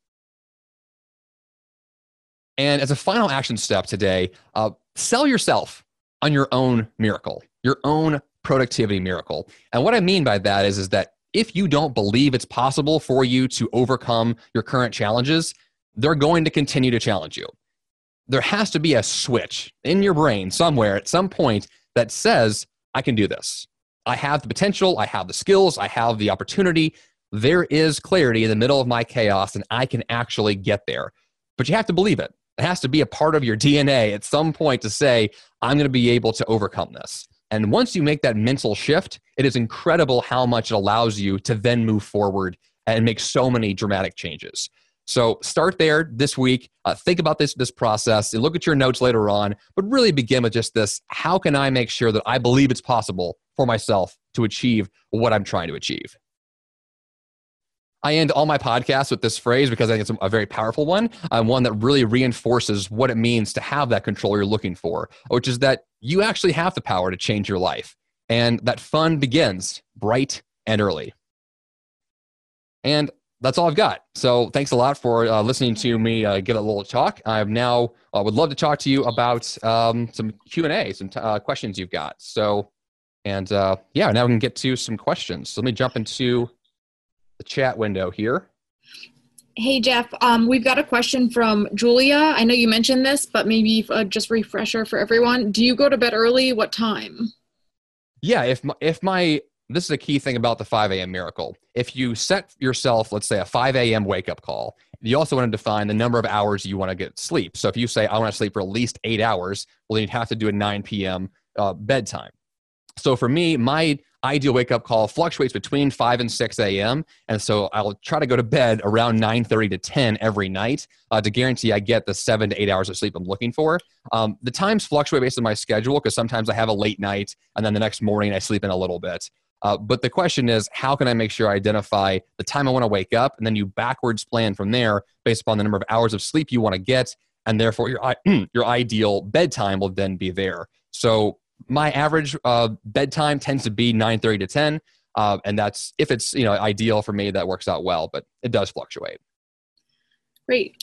And as a final action step today, sell yourself on your own miracle, your own productivity miracle. And what I mean by that is that if you don't believe it's possible for you to overcome your current challenges, they're going to continue to challenge you. There has to be a switch in your brain somewhere at some point that says, I can do this. I have the potential, I have the skills, I have the opportunity. There is clarity in the middle of my chaos and I can actually get there. But you have to believe it. It has to be a part of your DNA at some point to say, I'm going to be able to overcome this. And once you make that mental shift, it is incredible how much it allows you to then move forward and make so many dramatic changes. So start there this week. Think about this process. Look at your notes later on, but really begin with just this. How can I make sure that I believe it's possible for myself to achieve what I'm trying to achieve? I end all my podcasts with this phrase because I think it's a very powerful one, one that really reinforces what it means to have that control you're looking for, which is that you actually have the power to change your life. And that fun begins bright and early. And that's all I've got. So thanks a lot for listening to me give a little talk. I now would love to talk to you about some Q&A, some questions you've got. So, and now we can get to some questions. So let me jump into the chat window here. Hey, Jeff, we've got a question from Julia. I know you mentioned this, but maybe just refresher for everyone. Do you go to bed early? What time? Yeah, this is a key thing about the 5 a.m. miracle. If you set yourself, let's say, a 5 a.m. wake-up call, you also want to define the number of hours you want to get sleep. So if you say, I want to sleep for at least 8 hours, well, then you'd have to do a 9 p.m. Bedtime. So for me, my ideal wake-up call fluctuates between 5 and 6 a.m. And so I'll try to go to bed around 9:30 to 10 every night to guarantee I get the 7 to 8 hours of sleep I'm looking for. The times fluctuate based on my schedule because sometimes I have a late night and then the next morning I sleep in a little bit. But the question is, how can I make sure I identify the time I want to wake up, and then you backwards plan from there based upon the number of hours of sleep you want to get, and therefore your ideal bedtime will then be there. So my average bedtime tends to be 9:30 to 10, and that's if it's ideal for me, that works out well, but it does fluctuate. Great.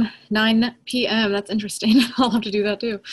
9 p.m. That's interesting. I'll have to do that too.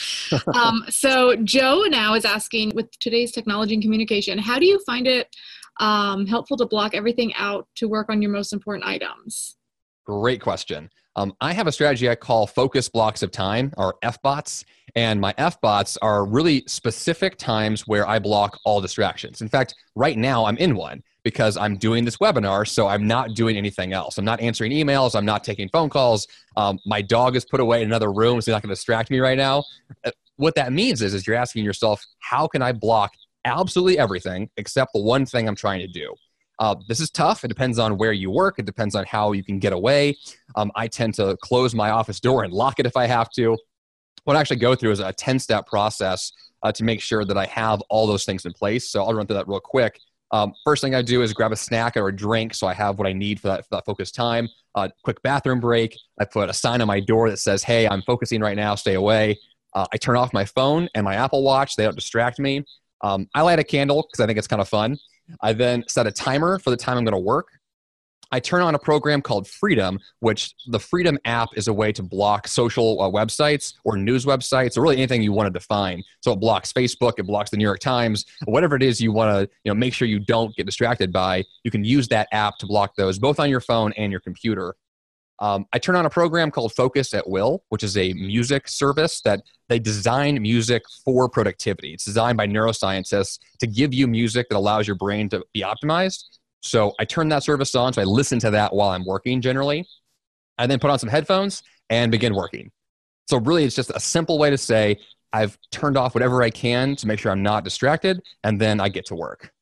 So Joe now is asking, with today's technology and communication, how do you find it helpful to block everything out to work on your most important items? Great question. I have a strategy I call focus blocks of time, or FBOTs. And my FBOTs are really specific times where I block all distractions. In fact, right now I'm in one because I'm doing this webinar, so I'm not doing anything else. I'm not answering emails. I'm not taking phone calls. My dog is put away in another room, so he's not going to distract me right now. What that means is you're asking yourself, how can I block absolutely everything except the one thing I'm trying to do? This is tough. It depends on where you work. It depends on how you can get away. I tend to close my office door and lock it if I have to. What I actually go through is a 10-step process to make sure that I have all those things in place. So I'll run through that real quick. First thing I do is grab a snack or a drink so I have what I need for that focused time. Quick bathroom break. I put a sign on my door that says, hey, I'm focusing right now, stay away. I turn off my phone and my Apple Watch. They don't distract me. I light a candle because I think it's kind of fun. I then set a timer for the time I'm going to work. I turn on a program called Freedom, which the Freedom app is a way to block social websites or news websites or really anything you want to define. So it blocks Facebook, it blocks the New York Times, whatever it is you want to make sure you don't get distracted by. You can use that app to block those both on your phone and your computer. I turn on a program called Focus at Will, which is a music service that they design music for productivity. It's designed by neuroscientists to give you music that allows your brain to be optimized. So I turn that service on, so I listen to that while I'm working generally. I then put on some headphones and begin working. So really, it's just a simple way to say I've turned off whatever I can to make sure I'm not distracted, and then I get to work.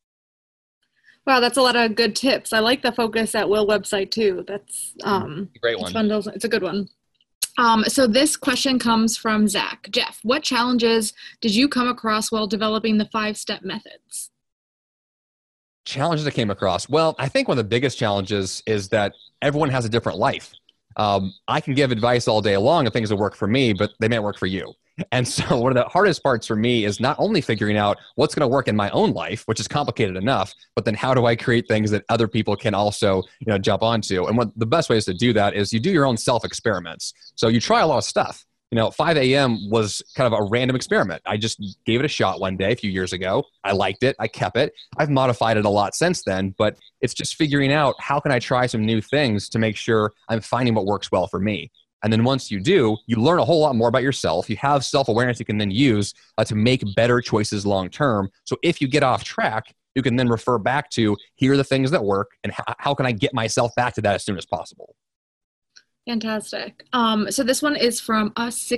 Wow, that's a lot of good tips. I like the Focus at Will website too. That's a great one. It's a good one. So this question comes from Zach. Jeff, what challenges did you come across while developing the 5-step methods? Challenges I came across. Well, I think one of the biggest challenges is that everyone has a different life. I can give advice all day long of things that work for me, but they may work for you. And so one of the hardest parts for me is not only figuring out what's going to work in my own life, which is complicated enough, but then how do I create things that other people can also jump onto? And what the best ways to do that is you do your own self-experiments. So you try a lot of stuff. 5 a.m. was kind of a random experiment. I just gave it a shot one day a few years ago. I liked it. I kept it. I've modified it a lot since then, but it's just figuring out how can I try some new things to make sure I'm finding what works well for me. And then once you do, you learn a whole lot more about yourself. You have self-awareness you can then use to make better choices long-term. So if you get off track, you can then refer back to, here are the things that work, and how can I get myself back to that as soon as possible? Fantastic. So this one is from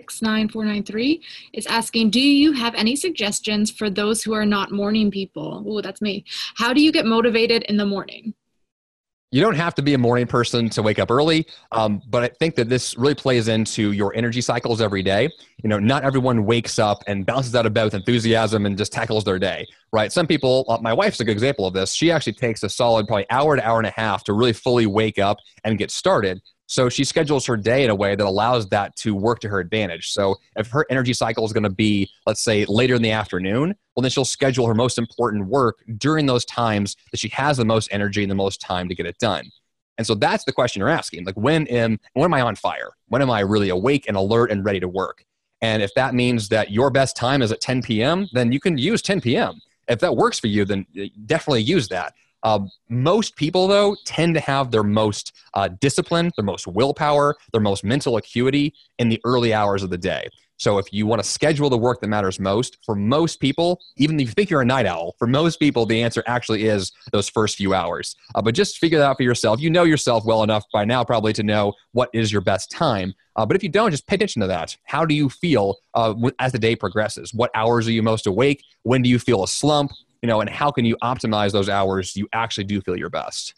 us69493. It's asking, do you have any suggestions for those who are not morning people? Oh, that's me. How do you get motivated in the morning? You don't have to be a morning person to wake up early, but I think that this really plays into your energy cycles every day. Not everyone wakes up and bounces out of bed with enthusiasm and just tackles their day, right? Some people, my wife's a good example of this. She actually takes a solid probably hour to hour and a half to really fully wake up and get started. So she schedules her day in a way that allows that to work to her advantage. So if her energy cycle is going to be, let's say, later in the afternoon, well, then she'll schedule her most important work during those times that she has the most energy and the most time to get it done. And so that's the question you're asking. Like, when am I on fire? When am I really awake and alert and ready to work? And if that means that your best time is at 10 p.m., then you can use 10 p.m. If that works for you, then definitely use that. Most people, though, tend to have their most discipline, their most willpower, their most mental acuity in the early hours of the day. So if you want to schedule the work that matters most, for most people, even if you think you're a night owl, for most people, the answer actually is those first few hours. But just figure that out for yourself. You know yourself well enough by now probably to know what is your best time. But if you don't, just pay attention to that. How do you feel as the day progresses? What hours are you most awake? When do you feel a slump? And how can you optimize those hours so you actually do feel your best?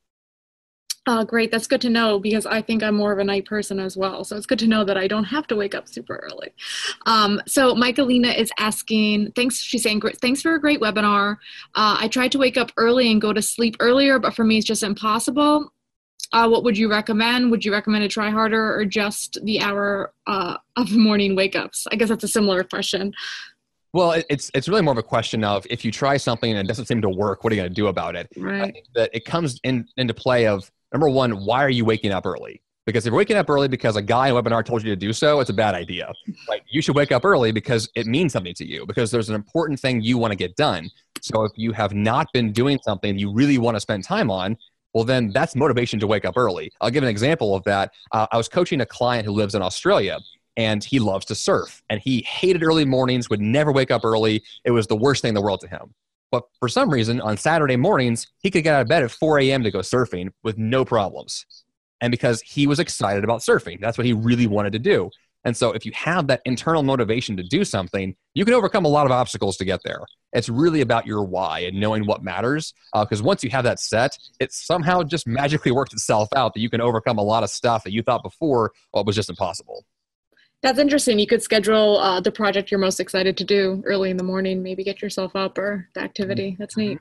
Great. That's good to know, because I think I'm more of a night person as well. So it's good to know that I don't have to wake up super early. So Michaelina is asking, she's saying, thanks for a great webinar. I tried to wake up early and go to sleep earlier, but for me, it's just impossible. What would you recommend? Would you recommend to try harder or just the hour of morning wake-ups? I guess that's a similar question. Well, it's really more of a question of, if you try something and it doesn't seem to work, what are you going to do about it? Right. I think that it comes into play of, number one, why are you waking up early? Because if you're waking up early because a guy in a webinar told you to do so, it's a bad idea. Right? You should wake up early because it means something to you, because there's an important thing you want to get done. So if you have not been doing something you really want to spend time on, well, then that's motivation to wake up early. I'll give an example of that. I was coaching a client who lives in Australia, and he loves to surf, and he hated early mornings, would never wake up early. It was the worst thing in the world to him. But for some reason, on Saturday mornings, he could get out of bed at 4 a.m. to go surfing with no problems. And because he was excited about surfing, that's what he really wanted to do. And so if you have that internal motivation to do something, you can overcome a lot of obstacles to get there. It's really about your why and knowing what matters. Because once you have that set, it somehow just magically works itself out that you can overcome a lot of stuff that you thought before was just impossible. That's interesting. You could schedule the project you're most excited to do early in the morning, maybe get yourself up, or the activity. That's neat.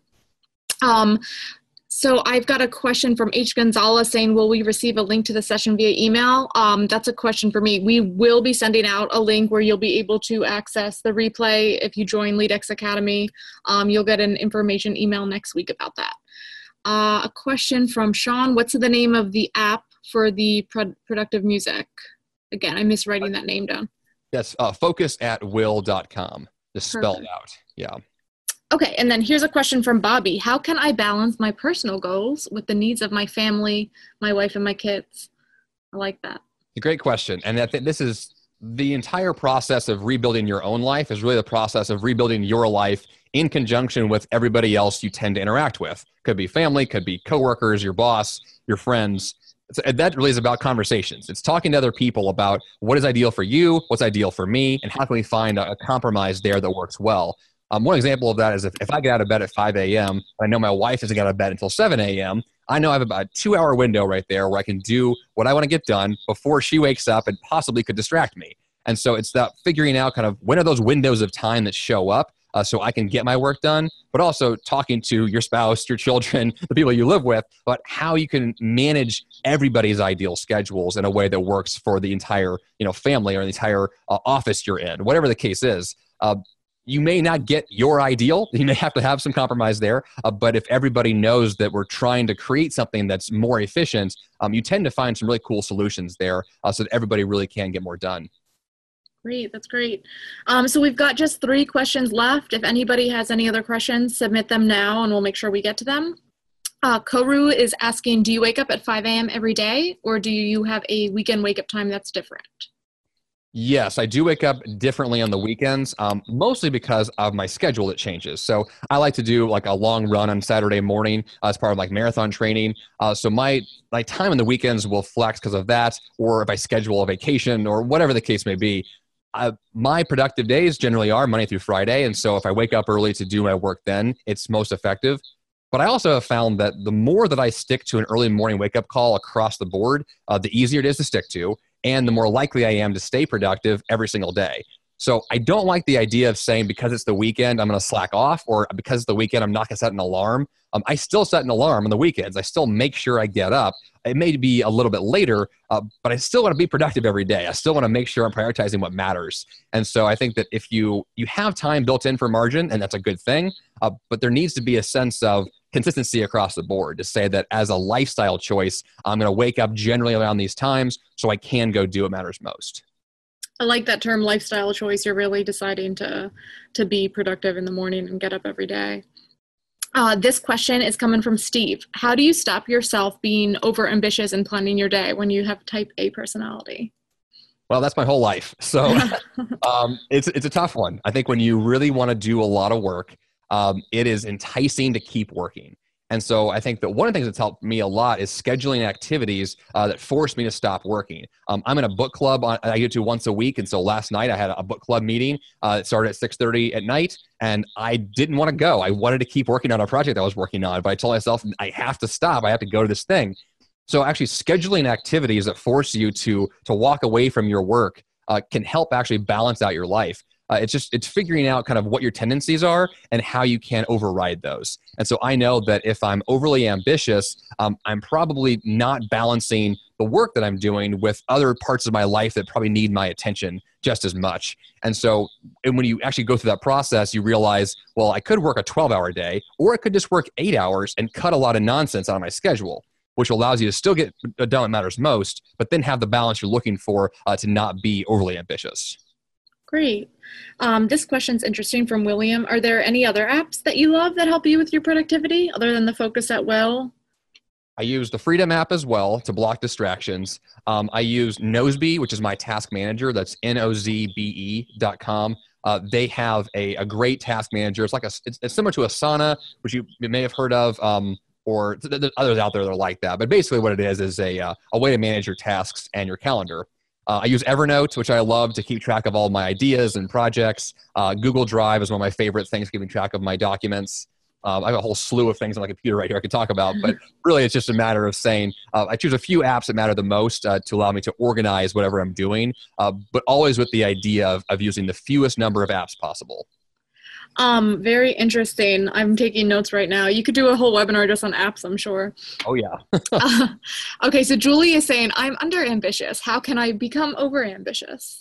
So I've got a question from H. Gonzalez saying, will we receive a link to the session via email? That's a question for me. We will be sending out a link where you'll be able to access the replay. If you join LeadX Academy, you'll get an information email next week about that. A question from Sean, what's the name of the app for the productive music? Again, I'm miswriting that name down. Yes, focusatwill.com. Just spelled out. Yeah. Okay, and then here's a question from Bobby. How can I balance my personal goals with the needs of my family, my wife, and my kids? I like that. A great question. And I think this is the entire process of rebuilding your own life is really the process of rebuilding your life in conjunction with everybody else you tend to interact with. Could be family, could be coworkers, your boss, your friends. That really is about conversations. It's talking to other people about what is ideal for you, what's ideal for me, and how can we find a compromise there that works well. One example of that is if I get out of bed at 5 a.m., I know my wife isn't get out of bed until 7 a.m., I know I have about a 2-hour window right there where I can do what I want to get done before she wakes up and possibly could distract me. And so it's that figuring out kind of when are those windows of time that show up so I can get my work done, but also talking to your spouse, your children, the people you live with, about how you can manage everybody's ideal schedules in a way that works for the entire family or the entire office you're in, whatever the case is. You may not get your ideal. You may have to have some compromise there. But if everybody knows that we're trying to create something that's more efficient, you tend to find some really cool solutions there so that everybody really can get more done. Great. That's great. So we've got just 3 questions left. If anybody has any other questions, submit them now and we'll make sure we get to them. Koru is asking, do you wake up at 5 a.m. every day, or do you have a weekend wake-up time that's different? Yes, I do wake up differently on the weekends, mostly because of my schedule that changes. So I like to do like a long run on Saturday morning as part of like marathon training. So my time on the weekends will flex because of that, or if I schedule a vacation or whatever the case may be. My productive days generally are Monday through Friday. And so if I wake up early to do my work then, it's most effective. But I also have found that the more that I stick to an early morning wake-up call across the board, the easier it is to stick to, and the more likely I am to stay productive every single day. So I don't like the idea of saying because it's the weekend, I'm going to slack off, or because it's the weekend, I'm not going to set an alarm. I still set an alarm on the weekends. I still make sure I get up. It may be a little bit later, but I still want to be productive every day. I still want to make sure I'm prioritizing what matters. And so I think that if you have time built in for margin, and that's a good thing, but there needs to be a sense of consistency across the board to say that as a lifestyle choice, I'm going to wake up generally around these times so I can go do what matters most. I like that term, lifestyle choice. You're really deciding to be productive in the morning and get up every day. This question is coming from Steve. How do you stop yourself being overambitious and planning your day when you have type A personality? Well, that's my whole life. So it's a tough one. I think when you really want to do a lot of work, it is enticing to keep working. And so I think that one of the things that's helped me a lot is scheduling activities that force me to stop working. I'm in a book club I go to once a week. And so last night I had a book club meeting. It started at 6:30 at night, and I didn't want to go. I wanted to keep working on a project I was working on, but I told myself I have to stop. I have to go to this thing. So actually scheduling activities that force you to walk away from your work can help actually balance out your life. It's figuring out kind of what your tendencies are and how you can override those. And so I know that if I'm overly ambitious, I'm probably not balancing the work that I'm doing with other parts of my life that probably need my attention just as much. And so when you actually go through that process, you realize, well, I could work a 12-hour day, or I could just work 8 hours and cut a lot of nonsense out of my schedule, which allows you to still get done what matters most, but then have the balance you're looking for to not be overly ambitious. Great. This question's interesting from William. Are there any other apps that you love that help you with your productivity other than the Focus at Will? I use the Freedom app as well to block distractions. I use Nozbe, which is my task manager. That's nozbe.com. They have a great task manager. It's similar to Asana, which you may have heard of, or there's others out there that are like that. But basically what it is a way to manage your tasks and your calendar. I use Evernote, which I love to keep track of all my ideas and projects. Google Drive is one of my favorite things, keeping track of my documents. I have a whole slew of things on my computer right here I could talk about, but really it's just a matter of saying I choose a few apps that matter the most to allow me to organize whatever I'm doing, but always with the idea of using the fewest number of apps possible. Very interesting. I'm taking notes right now. You could do a whole webinar just on apps, I'm sure. Oh, yeah. Okay, so Julie is saying, I'm under-ambitious. How can I become over-ambitious?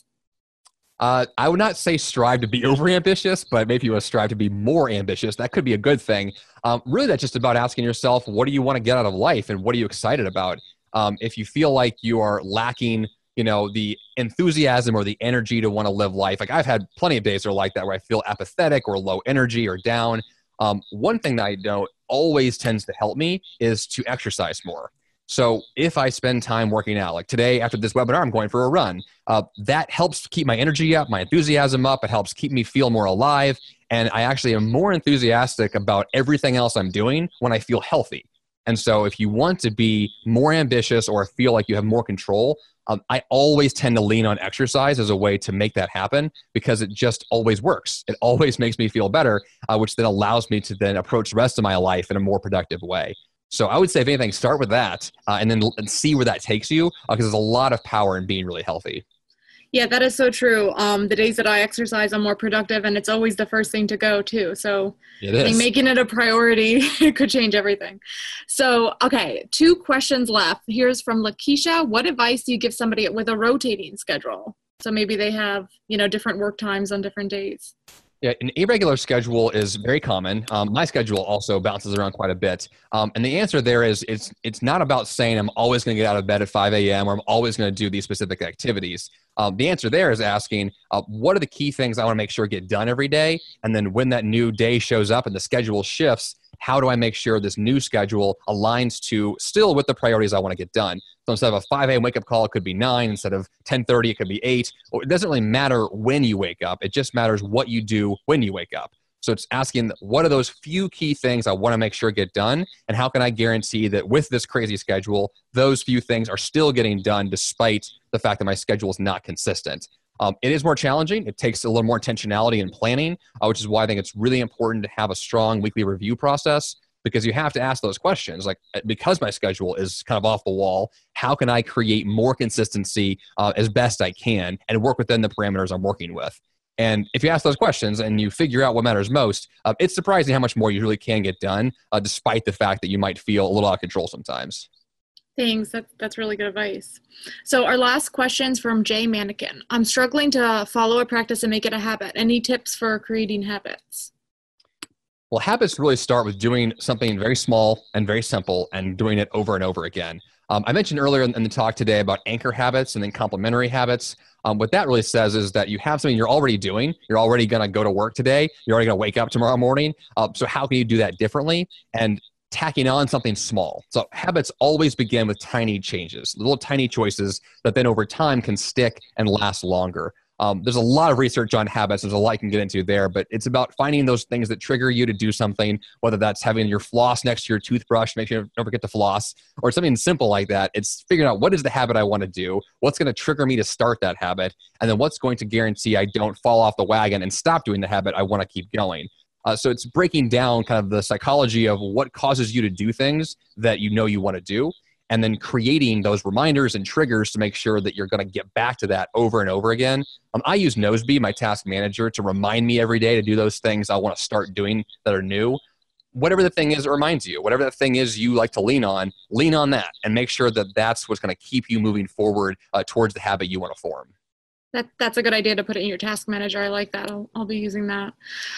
I would not say strive to be over-ambitious, but maybe you want to strive to be more ambitious. That could be a good thing. Really, that's just about asking yourself, what do you want to get out of life, and what are you excited about? If you feel like you are lacking the enthusiasm or the energy to want to live life. Like I've had plenty of days that are like that where I feel apathetic or low energy or down. One thing that I know always tends to help me is to exercise more. So if I spend time working out, like today after this webinar, I'm going for a run. That helps keep my energy up, my enthusiasm up. It helps keep me feel more alive. And I actually am more enthusiastic about everything else I'm doing when I feel healthy. And so if you want to be more ambitious or feel like you have more control, I always tend to lean on exercise as a way to make that happen because it just always works. It always makes me feel better, which then allows me to then approach the rest of my life in a more productive way. So I would say, if anything, start with that and then see where that takes you because there's a lot of power in being really healthy. Yeah, that is so true. The days that I exercise, I'm more productive, and it's always the first thing to go, too. So I think making it a priority could change everything. So, okay, 2 questions left. Here's from Lakeisha. What advice do you give somebody with a rotating schedule? So maybe they have, different work times on different days. Yeah, an irregular schedule is very common. My schedule also bounces around quite a bit. And the answer there is it's not about saying I'm always going to get out of bed at 5 a.m. or I'm always going to do these specific activities. The answer there is asking, what are the key things I want to make sure get done every day? And then when that new day shows up and the schedule shifts, how do I make sure this new schedule aligns to still with the priorities I want to get done? So instead of a 5 a.m. wake-up call, it could be 9. Instead of 10:30, it could be 8. It doesn't really matter when you wake up. It just matters what you do when you wake up. So it's asking, what are those few key things I want to make sure get done? And how can I guarantee that with this crazy schedule, those few things are still getting done despite the fact that my schedule is not consistent? It is more challenging. It takes a little more intentionality and planning, which is why I think it's really important to have a strong weekly review process. because you have to ask those questions. Like, because my schedule is kind of off the wall, how can I create more consistency as best I can and work within the parameters I'm working with? And if you ask those questions and you figure out what matters most, it's surprising how much more you really can get done, despite the fact that you might feel a little out of control sometimes. Thanks. That's really good advice. So our last question's from Jay Mannequin. I'm struggling to follow a practice and make it a habit. Any tips for creating habits? Well, habits really start with doing something very small and very simple and doing it over and over again. I mentioned earlier in the talk today about anchor habits and then complementary habits. What that really says is that you have something you're already doing. You're already going to go to work today. You're already going to wake up tomorrow morning. So how can you do that differently? And tacking on something small. So habits always begin with tiny changes, little tiny choices that then over time can stick and last longer. There's a lot of research on habits. There's a lot you can get into there, but it's about finding those things that trigger you to do something, whether that's having your floss next to your toothbrush to make sure you don't forget to floss, or something simple like that. It's figuring out what is the habit I want to do, what's going to trigger me to start that habit, and then what's going to guarantee I don't fall off the wagon and stop doing the habit I want to keep going. So it's breaking down kind of the psychology of what causes you to do things that you know you want to do, and then creating those reminders and triggers to make sure that you're going to get back to that over and over again. I use Noseby, my task manager, to remind me every day to do those things I want to start doing that are new. Whatever the thing is, it reminds you. Whatever that thing is you like to lean on that and make sure that that's what's going to keep you moving forward towards the habit you want to form. That's a good idea to put it in your task manager. I like that. I'll be using that.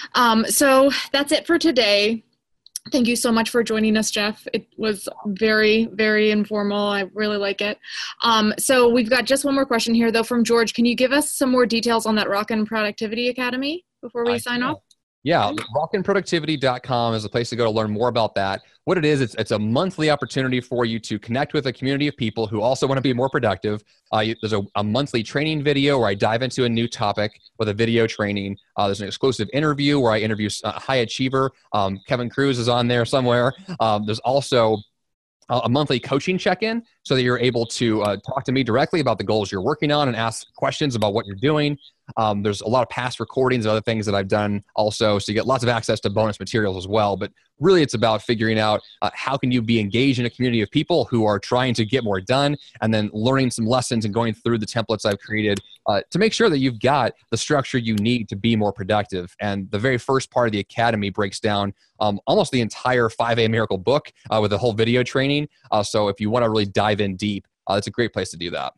So that's it for today. Thank you so much for joining us, Jeff. It was very, very informal. I really like it. So we've got just one more question here, though, from George. Can you give us some more details on that Rockin' Productivity Academy before we sign off? Yeah, rockinproductivity.com is the place to go to learn more about that. What it is, it's a monthly opportunity for you to connect with a community of people who also want to be more productive. There's a monthly training video where I dive into a new topic with a video training. There's an exclusive interview where I interview a high achiever. Kevin Cruz is on there somewhere. There's also a monthly coaching check-in so that you're able to talk to me directly about the goals you're working on and ask questions about what you're doing. There's a lot of past recordings and other things that I've done also, so you get lots of access to bonus materials as well. But really, it's about figuring out how can you be engaged in a community of people who are trying to get more done, and then learning some lessons and going through the templates I've created to make sure that you've got the structure you need to be more productive. And the very first part of the academy breaks down almost the entire 5A Miracle book with a whole video training. So if you want to really dive in deep, it's a great place to do that.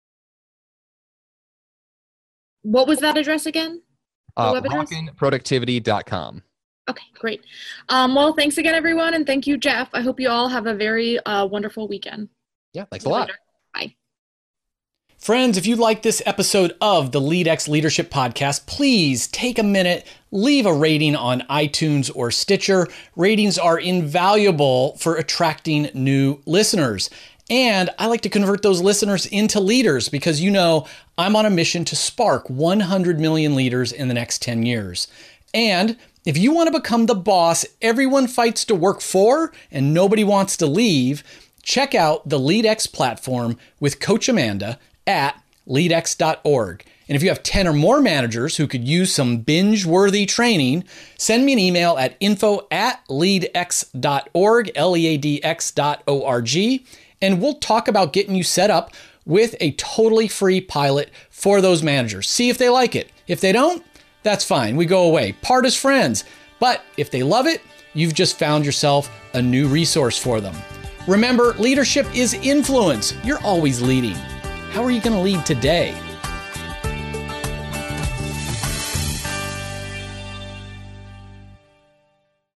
What was that address again? Rockinproductivity.com. Okay, great. Well, thanks again, everyone. And thank you, Jeff. I hope you all have a very wonderful weekend. Yeah, thanks a lot. Bye. Friends, if you like this episode of the LeadX Leadership Podcast, please take a minute, leave a rating on iTunes or Stitcher. Ratings are invaluable for attracting new listeners. And I like to convert those listeners into leaders because, you know, I'm on a mission to spark 100 million leaders in the next 10 years. And if you want to become the boss everyone fights to work for and nobody wants to leave, check out the LeadX platform with Coach Amanda at leadx.org. And if you have 10 or more managers who could use some binge-worthy training, send me an email at info@leadx.org, leadx.org, and we'll talk about getting you set up with a totally free pilot for those managers. See if they like it. If they don't, that's fine. We go away. Part as friends. But if they love it, you've just found yourself a new resource for them. Remember, leadership is influence. You're always leading. How are you going to lead today?